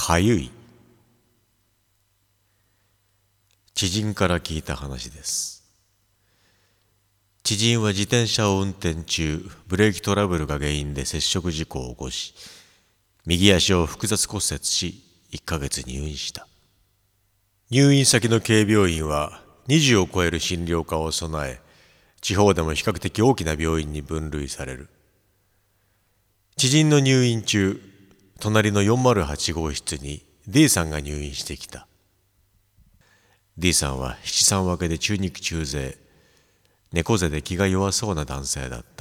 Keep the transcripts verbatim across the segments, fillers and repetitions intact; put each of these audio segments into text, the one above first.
かゆい。知人から聞いた話です。知人は自転車を運転中、ブレーキトラブルが原因で接触事故を起こし、右足を複雑骨折し、いっかげつ入院した。入院先の軽病院はにじゅうを超える診療科を備え、地方でも比較的大きな病院に分類される。知人の入院中、隣のよんまるはちごうしつに D さんが入院してきた。D さんは七三分けで中肉中背、猫背で気が弱そうな男性だった。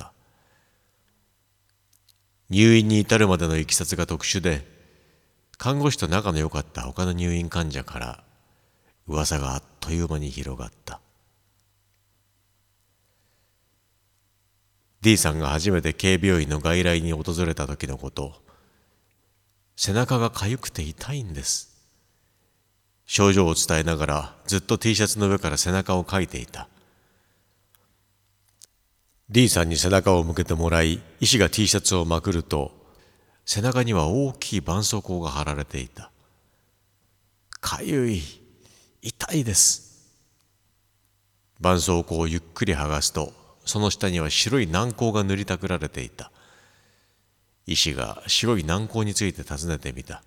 入院に至るまでのいきさつが特殊で、看護師と仲の良かった他の入院患者から噂があっという間に広がった。D さんが初めて軽病院の外来に訪れた時のこと、背中がかゆくて痛いんです。症状を伝えながらずっと T シャツの上から背中をかいていた。D さんに背中を向けてもらい、医師が T シャツをまくると、背中には大きい絆創膏が貼られていた。かゆい、痛いです。絆創膏をゆっくり剥がすと、その下には白い軟膏が塗りたくられていた。医師が白い軟膏について尋ねてみた。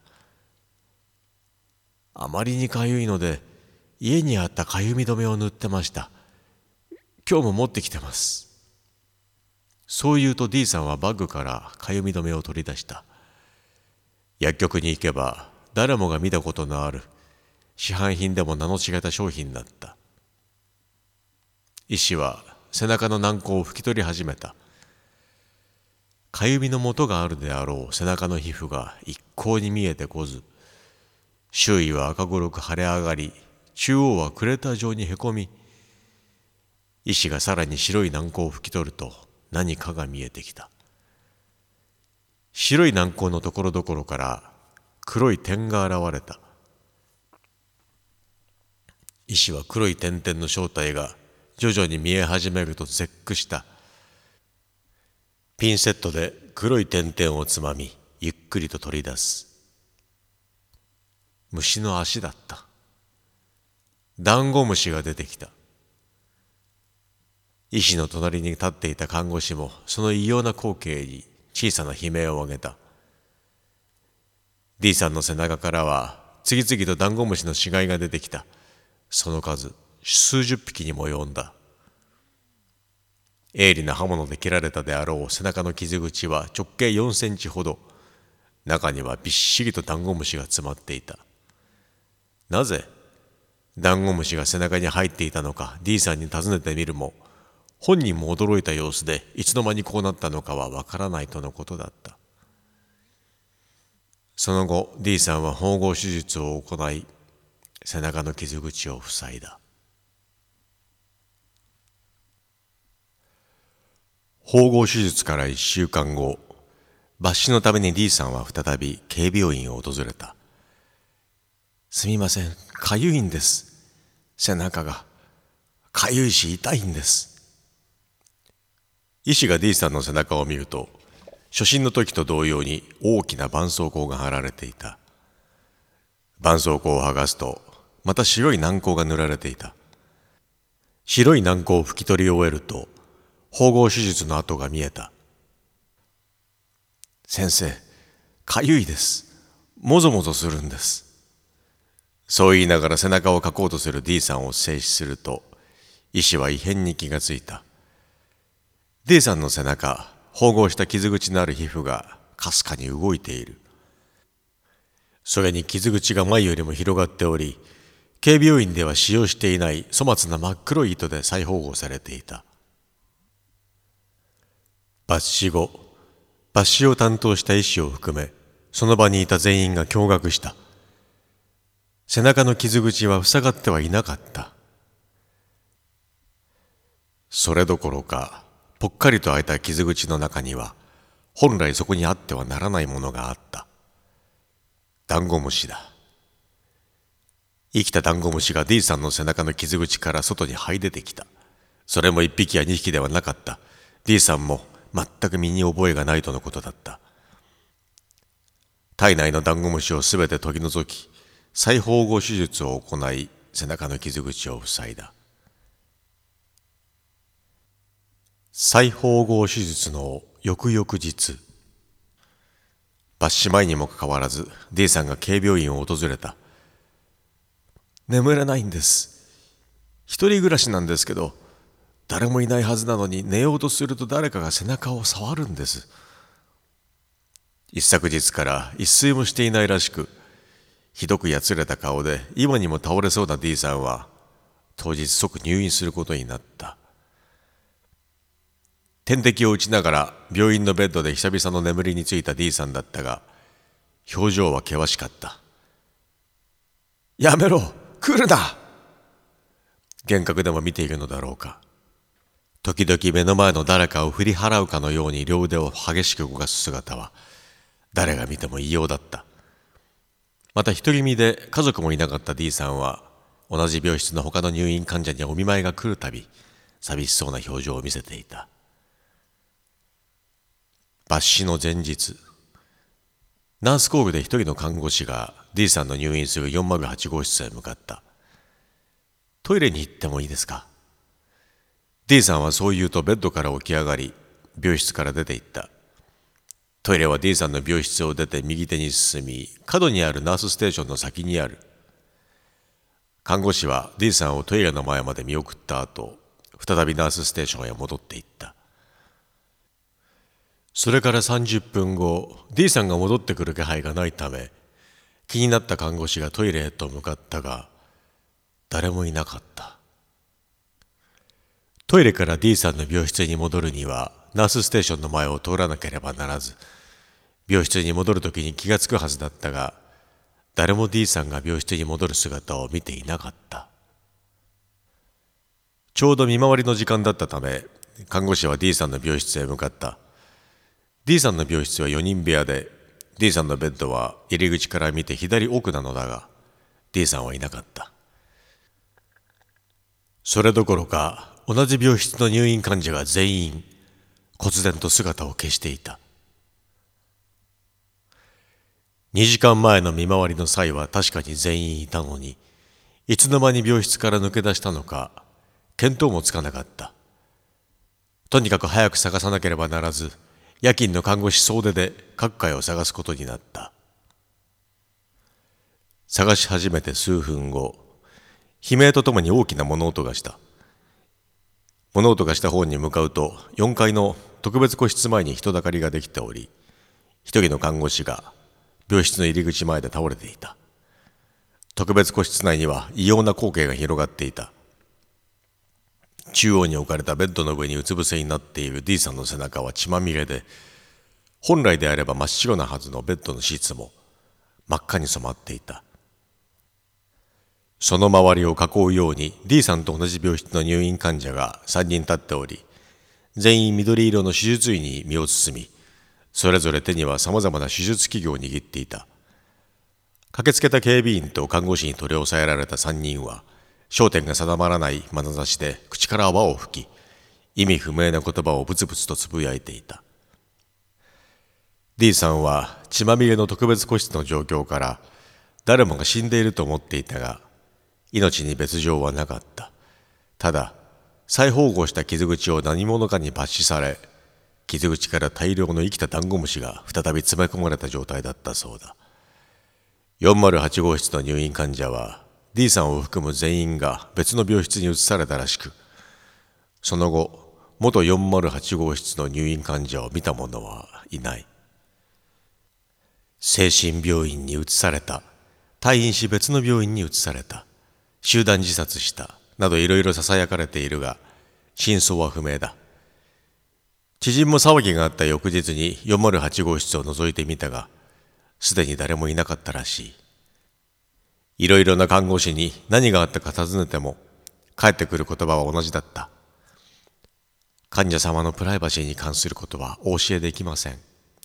あまりにかゆいので、家にあったかゆみ止めを塗ってました。今日も持ってきてます。そう言うと D さんはバッグからかゆみ止めを取り出した。薬局に行けば誰もが見たことのある市販品でも名の違った商品だった。医師は背中の軟膏を拭き取り始めた。かゆみの元があるであろう背中の皮膚が一向に見えてこず、周囲は赤黒く腫れ上がり、中央はクレーター状にへこみ、医師がさらに白い軟膏を拭き取ると何かが見えてきた。白い軟膏のところどころから黒い点が現れた。医師は黒い点々の正体が徐々に見え始めると絶句した。ピンセットで黒い点々をつまみ、ゆっくりと取り出す。虫の足だった。ダンゴムシが出てきた。医師の隣に立っていた看護師もその異様な光景に小さな悲鳴を上げた。D さんの背中からは次々とダンゴムシの死骸が出てきた。その数数十匹にも及んだ。鋭利な刃物で切られたであろう背中の傷口は直径よんセンチほど。中にはびっしりとダンゴムシが詰まっていた。なぜダンゴムシが背中に入っていたのか D さんに尋ねてみるも、本人も驚いた様子でいつの間にこうなったのかはわからないとのことだった。その後 D さんは縫合手術を行い、背中の傷口を塞いだ。縫合手術からいっしゅうかんご、抜歯のために D さんは再び軽病院を訪れた。すみません、かゆいんです。背中がかゆいし痛いんです。医師が D さんの背中を見ると、初診の時と同様に大きな絆創膏が貼られていた。絆創膏を剥がすと、また白い軟膏が塗られていた。白い軟膏を拭き取り終えると、縫合手術の跡が見えた。先生、かゆいです。もぞもぞするんです。そう言いながら背中をかこうとする D さんを静止すると、医師は異変に気がついた。D さんの背中、縫合した傷口のある皮膚がかすかに動いている。それに傷口が前よりも広がっており、軽病院では使用していない粗末な真っ黒い糸で再縫合されていた。抜歯後、抜歯を担当した医師を含め、その場にいた全員が驚愕した。背中の傷口は塞がってはいなかった。それどころか、ぽっかりと開いた傷口の中には、本来そこにあってはならないものがあった。ダンゴムシだ。生きたダンゴムシが D さんの背中の傷口から外に這い出てきた。それも一匹や二匹ではなかった。D さんも全く身に覚えがないとのことだった。 体内のダンゴムシをすべて取り除き、再縫合手術を行い、背中の傷口を塞いだ。再縫合手術の翌々日、抜歯前にもかかわらず D さんが軽病院を訪れた。眠れないんです。一人暮らしなんですけど、誰もいないはずなのに寝ようとすると誰かが背中を触るんです。一昨日から一睡もしていないらしく、ひどくやつれた顔で今にも倒れそうな D さんは当日即入院することになった。点滴を打ちながら病院のベッドで久々の眠りについた D さんだったが、表情は険しかった。やめろ、来るな。幻覚でも見ているのだろうか。時々目の前の誰かを振り払うかのように両腕を激しく動かす姿は誰が見ても異様だった。また独り身で家族もいなかった D さんは同じ病室の他の入院患者にお見舞いが来るたび寂しそうな表情を見せていた。抜歯の前日、ナースコールで一人の看護師が D さんの入院するよんまるはち号室へ向かった。トイレに行ってもいいですか。 D さんはそう言うとベッドから起き上がり病室から出て行った。トイレは D さんの病室を出て右手に進み、角にあるナースステーションの先にある。看護師は D さんをトイレの前まで見送った後、再びナースステーションへ戻っていった。それからさんじゅっぷんご、D さんが戻ってくる気配がないため、気になった看護師がトイレへと向かったが、誰もいなかった。トイレから D さんの病室に戻るには、ナースステーションの前を通らなければならず、病室に戻るときに気がつくはずだったが、誰も D さんが病室に戻る姿を見ていなかった。ちょうど見回りの時間だったため、看護師は D さんの病室へ向かった。D さんの病室はよにん部屋で、D さんのベッドは入り口から見て左奥なのだが、D さんはいなかった。それどころか、同じ病室の入院患者が全員、忽然と姿を消していた。にじかんまえの見回りの際は確かに全員いたのに、いつの間に病室から抜け出したのか、見当もつかなかった。とにかく早く探さなければならず、夜勤の看護師総出で各階を探すことになった。探し始めて数分後、悲鳴とともに大きな物音がした。物音がした方に向かうと、よんかいの特別個室前に人だかりができており、一人の看護師が病室の入り口前で倒れていた。特別個室内には異様な光景が広がっていた。中央に置かれたベッドの上にうつ伏せになっている D さんの背中は血まみれで、本来であれば真っ白なはずのベッドのシーツも真っ赤に染まっていた。その周りを囲うように D さんと同じ病室の入院患者がさんにん立っており、全員緑色の手術衣に身を包み、それぞれ手にはさまざまな手術器具を握っていた。駆けつけた警備員と看護師に取り押さえられたさんにんは、焦点が定まらない眼差しで口から泡を吹き、意味不明な言葉をブツブツとつぶやいていた。D さんは血まみれの特別個室の状況から誰もが死んでいると思っていたが、命に別状はなかった。ただ、再縫合した傷口を何者かに抜歯され、傷口から大量の生きたダンゴムシが再び詰め込まれた状態だったそうだ。よんまるはち号室の入院患者は D さんを含む全員が別の病室に移されたらしく、その後、元よんまるはち号室の入院患者を見た者はいない。精神病院に移された、退院し別の病院に移された、集団自殺したなどいろいろささやかれているが、真相は不明だ。知人も騒ぎがあった翌日によんまるはち号室を覗いてみたが、すでに誰もいなかったらしい。いろいろな看護師に何があったか尋ねても、返ってくる言葉は同じだった。患者様のプライバシーに関することはお教えできません。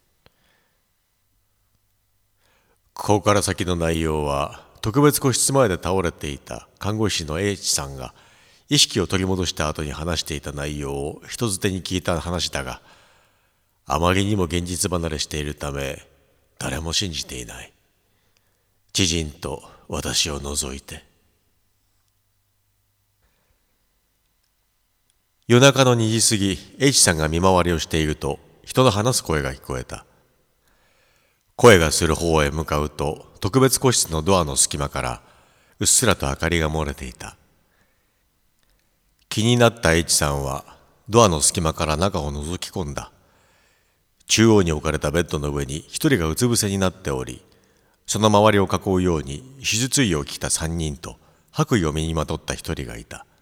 ここから先の内容は、特別個室前で倒れていた看護師の H さんが意識を取り戻した後に話していた内容を人づてに聞いた話だが、あまりにも現実離れしているため、 誰も信じていない。知人と私を除いて。夜中のにじ過ぎ、H さんが見回りをしていると、人の話す声が聞こえた。声がする方へ向かうと、特別個室のドアの隙間から、うっすらと明かりが漏れていた。気になった H さんは、ドアの隙間から中を覗き込んだ。中央に置かれたベッドの上に一人がうつ伏せになっており、その周りを囲うように手術衣を着た三人と白衣を身にまとった一人がいた。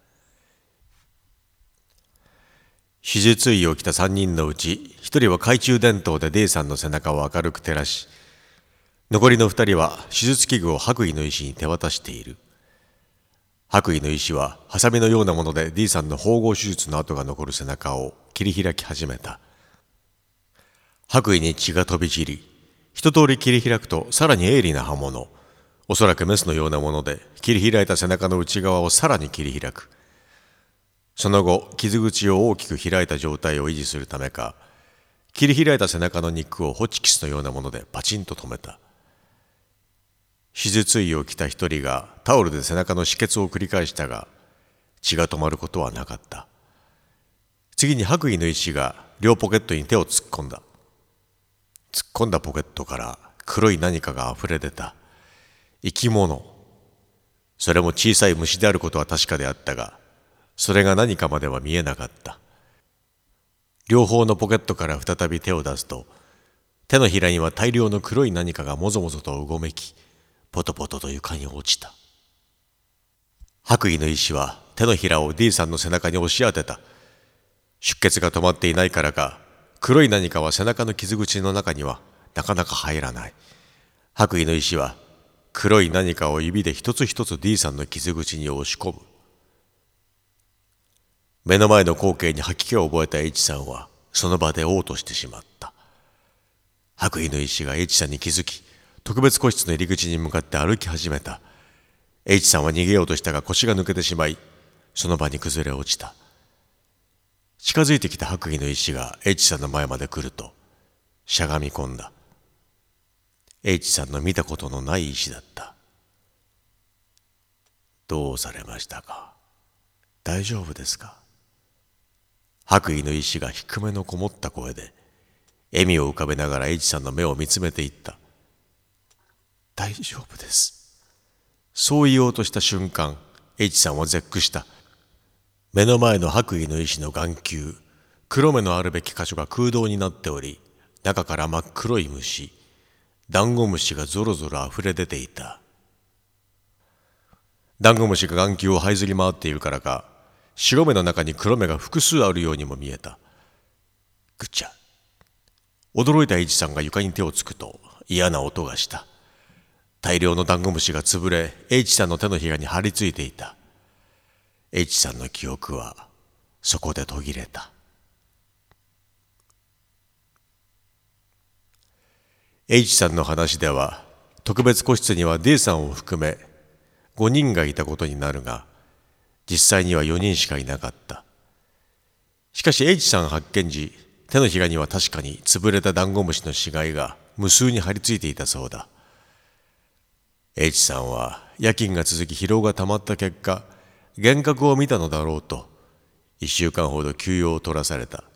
手術衣を着た三人のうち一人は懐中電灯で D さんの背中を明るく照らし、残りの二人は手術器具を白衣の医師に手渡している。白衣の医師はハサミのようなもので D さんの縫合手術の跡が残る背中を切り開き始めた。白衣に血が飛び散り、一通り切り開くとさらに鋭利な刃物、おそらくメスのようなもので切り開いた背中の内側をさらに切り開く。その後、傷口を大きく開いた状態を維持するためか、切り開いた背中の肉をホチキスのようなものでパチンと止めた。手術衣を着た一人がタオルで背中の止血を繰り返したが、血が止まることはなかった。次に白衣の医師が両ポケットに手を突っ込んだ。突っ込んだポケットから黒い何かがあふれ出た。生き物。それも小さい虫であることは確かであったが、それが何かまでは見えなかった。両方のポケットから再び手を出すと、手のひらには大量の黒い何かがもぞもぞとうごめき、ポトポトと床に落ちた。白衣の医師は手のひらを D さんの背中に押し当てた。出血が止まっていないからか、黒い何かは背中の傷口の中にはなかなか入らない。白衣の医師は黒い何かを指で一つ一つ D さんの傷口に押し込む。目の前の光景に吐き気を覚えた H さんはその場で嘔吐してしまった。白衣の医師が H さんに気づき、特別個室の入り口に向かって歩き始めた。H さんは逃げようとしたが腰が抜けてしまい、その場に崩れ落ちた。近づいてきた白衣の医師が H さんの前まで来ると、しゃがみ込んだ。H さんの見たことのない医師だった。どうされましたか？大丈夫ですか？白衣の医師が低めのこもった声で、笑みを浮かべながら H さんの目を見つめていった。大丈夫です。そう言おうとした瞬間、H さんは絶句した。目の前の白衣の医師の眼球、黒目のあるべき箇所が空洞になっており、中から真っ黒い虫、ダンゴムシがぞろぞろあふれ出ていた。ダンゴムシが眼球を這いずり回っているからか、白目の中に黒目が複数あるようにも見えた。ぐちゃ。驚いた H さんが床に手をつくと嫌な音がした。大量のダンゴムシが潰れ、H さんの手のひらに張り付いていた。H さんの記憶はそこで途切れた。H さんの話では、特別個室には D さんを含めごにんがいたことになるが、実際にはよにんしかいなかった。しかし H さん発見時、手のひらには確かに潰れたダンゴムシの死骸が無数に張り付いていたそうだ。H さんは夜勤が続き疲労がたまった結果、幻覚を見たのだろうと、一週間ほど休養を取らされた。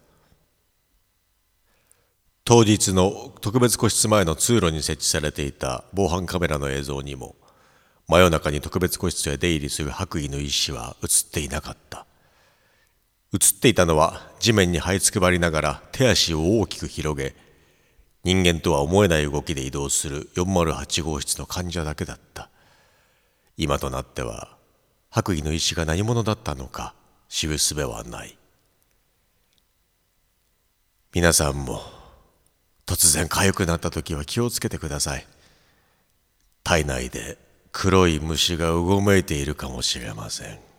当日の特別個室前の通路に設置されていた防犯カメラの映像にも、真夜中に特別個室へ出入りする白衣の医師は映っていなかった。映っていたのは地面に這いつくばりながら手足を大きく広げ、人間とは思えない動きで移動するよんまるはち号室の患者だけだった。今となっては白衣の医師が何者だったのか知るすべはない。皆さんも突然痒くなった時は気をつけてください。体内で黒い虫がうごめいているかもしれません。